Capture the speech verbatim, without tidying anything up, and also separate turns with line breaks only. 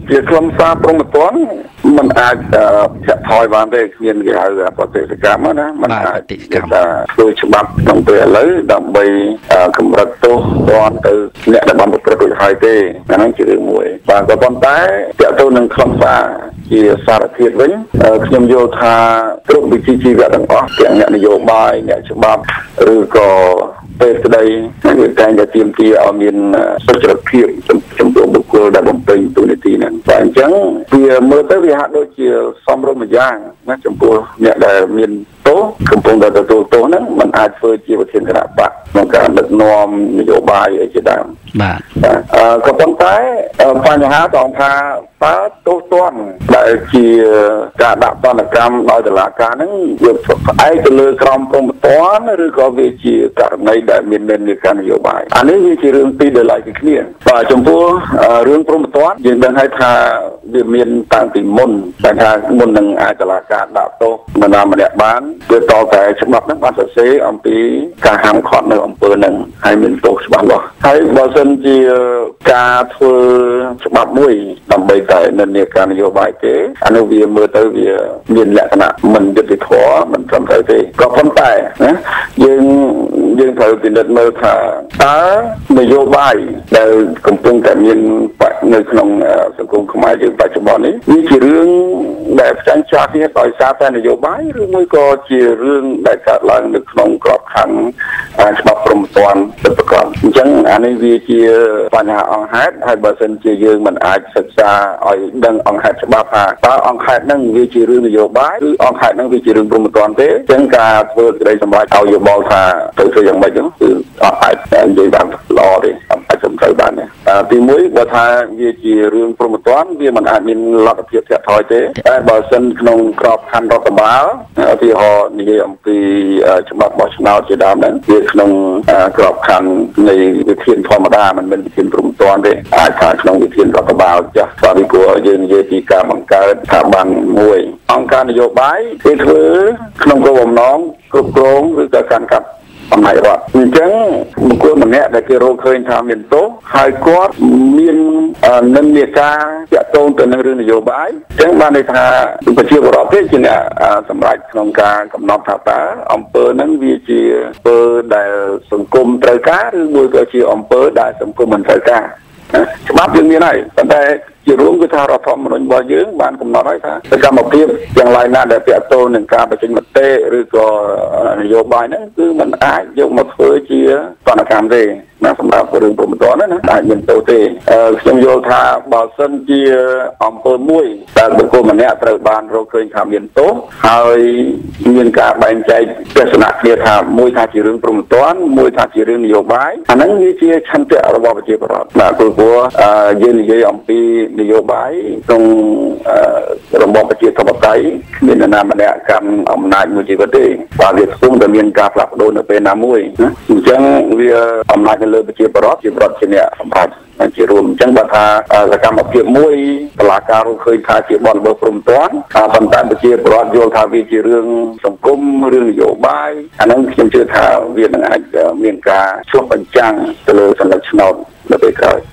ជាខ្លឹមសារព្រមត្តនมันអាចចាក់ថយបានទេគ្មានគេហៅប្រតិកម្មណាมันអាចគេថាធ្វើច្បាប់ក្នុងពេលឥឡូវដើម្បីកម្រិតទោសដល់ទៅអ្នកដែលបានប្រព្រឹត្តរួចហើយទេអាហ្នឹងជារឿងមួយបាទក៏ប៉ុន្តែចាក់ទៅនឹងខ្លឹមសារជាសារធាតុវិញខ្ញុំយល់ថាគ្រប់វិជ្ជាជីវៈទាំងអស់ទាំងអ្នកនយោបាយអ្នកច្បាប់ឬក៏ពេលស្ដីគឺតែងតែទាមទារឲ្យមានសុចរិតភាពចំពោះបុគ្គលដែលបំពេញតួនាទីហ្នឹងតែអញ្ចឹងវាមើលទៅវាហាក់ដូចជាសមរម្យម្យ៉ាងណាចំពោះអ្នកដែលមានទោសកំពុងតែទទួលទោសហ្នឹងมันអាចធ្វើជាប្រធានគណៈបកក្នុងការដឹកនាំនយោបាយអីជាដើម
បាទ
អឺក៏ប៉ុន្តែបញ្ហាត្រង់ថាតើទោសទណ្ឌដែលជាការដាក់ទណ្ឌកម្មដោយតុលាការហ្នឹងវាផ្អែកទៅលើក្រមព្រហ្មទណ្ឌឬក៏វាជាករណីដែលមាននិន្នាការនយោបាយអានេះវាជារឿងពីរដែលឡែកពីគ្នាបាទចំពោះរឿងព្រហ្មទណ្ឌយើងដឹងហើយថាវាមានតាំងពីមុនតែថាមុននឹងអាចតុលាការដាក់ទោសនរណាម្នាក់បានវាតតែច្បាប់ហ្នឹងបានសរសេរអំពីការហាមឃាត់នៅអំពើហ្នឹងហើយមានទោសច្បាស់លាស់ហើយបើសិនជាការធ្វើច្បាប់មួយដើម្បីតែនិន្នាការនយោបាយទេអានោះវាមើលទៅវាមានលក្ខណៈមិនយុត្តិធម៌មិនត្រឹមត្រូវទេក៏ប៉ុន្តែណាយើងយើងត្រូវពិនិត្យមើលថាតើនយោបាយដែលកំពុងតែមាននៅក្នុងសង្គមខ្មែរយើងបច្ចុប្បន្ននេះវាជារឿងដែលផ្ចាញ់ចាស់គ្នាដោយសារតែនយោបាយឬមួយក៏ជារឿងដែលកើតឡើងនៅក្នុងក្របខ័ណ្ឌច្បាប់ព្រហ្មទណ្ឌពិតប្រាកដអញ្ចឹងអានេះវាជាបញ្ហាអង្គហេតុហើយបើសិនជាយើងមិនអាចសិក្សាឲ្យដឹងអង្គហេតុច្បាប់ថាតើអង្គហេតុហ្នឹងវាជារឿងនយោបាយឬអង្គហេតុហ្នឹងវាជារឿងព្រហ្មទណ្ឌទេអញ្ចឹងការធ្វើក្តីសម្រេចឲ្យយោបល់ថាទៅធ្វើយ៉ាងម៉េចហ្នឹងគឺអត់អាចនិយាយបានល្អទេអត់អាចសម្រេចបានទេទីមួយបើថាវាជារឿងព្រហ្មទណ្ឌវាមិនអាចមានលទ្ធភាពធាក់ថយទេតែបើសិនក្នុងក្របខ័ណ្ឌរដ្ឋបាលឧទាហរណ៍និយាយអំពីច្បាប់បោះឆ្នោតជាដើមហ្នឹងវាក្នុងក្របខ័ណ្ឌនៃវិធានធម្មតាមិនមែនវិធានព្រហ្មទណ្ឌទេអាចថាក្នុងវិធានរដ្ឋបាលចាស់បាទពីព្រោះយើងនិយាយពីការបង្កើតស្ថាប័នមួយអង្គការនយោបាយគេធ្វើក្នុងគោលបំណងគ្រប់គ្រងឬក៏កាន់កាប់អំណាចរដ្ឋអញ្ចឹងបុគ្គលម្នាក់ដែលគេរកឃើញថាមានទោសហើយគាត់មាននិន្នាការទាក់ទងទៅនឹងរឿងនយោបាយអញ្ចឹងបានន័យថាប្រជាពលរដ្ឋទេជាអ្នកសម្រេចក្នុងការកំណត់ថាតើអំពើហ្នឹងវាជាអំពើដែលសង្គមត្រូវការឬមួយក៏ជាអំពើដែលសង្គមមិនត្រូវការច្បាប់យើងមានហើយប៉ុន្តែជារួមគឺថារដ្ឋធម្មនុញ្ញរបស់យើងបានកំណត់ហើយថាសកម្មភាពយ៉ាងឡើយណាដែលពាក់ទងនឹងការបញ្ចេញមតិឬក៏នយោបាយហ្នឹងគឺมันអាចយកមកធ្វើជាទណ្ឌកម្មទេណាសម្រាប់រឿងព្រហ្មទណ្ឌណាអាចមានទោសទេខ្ញុំយល់ថាបើសិនជាអំពើមួយដែលបុគ្គលម្នាក់ត្រូវបានរកឃើញថាមានទោសហើយមានការបែងចែកទស្សនៈគ្នាថាមួយថាជារឿងព្រហ្មទណ្ឌមួយថាជារឿងនយោបាយអាហ្នឹងវាជាឆន្ទៈរបស់ប្រជាពលរដ្ឋបាទព្រោះយើងនិយាយអំពីនយោបាយក្នុងរបបប្រជាធិបតេយ្យមាននរណាម្នាក់កាន់អំណាចមួយជីវិតទេបាទវាស្ទង់តែមានការផ្លាស់ប្ដូរនៅពេលណាមួយណាអញ្ចឹងវាអំណាចនៅលើប្រជាពលរដ្ឋជារដ្ឋជាអ្នកសម្រាប់ជារួមអញ្ចឹងបើថាសកម្មភាពមួយតឡាការរកឃើញថាជាបនបោព្រំទាន់ប៉ុន្តែប្រជាពលរដ្ឋយល់ថាវាជារឿងសង្គមរឿងនយោបាយអាហ្នឹងខ្ញុំជឿថាវានឹងអាចមានការឆ្លុះបញ្ចាំងទៅលើសន្តិភាពនៅពេលក្រោយ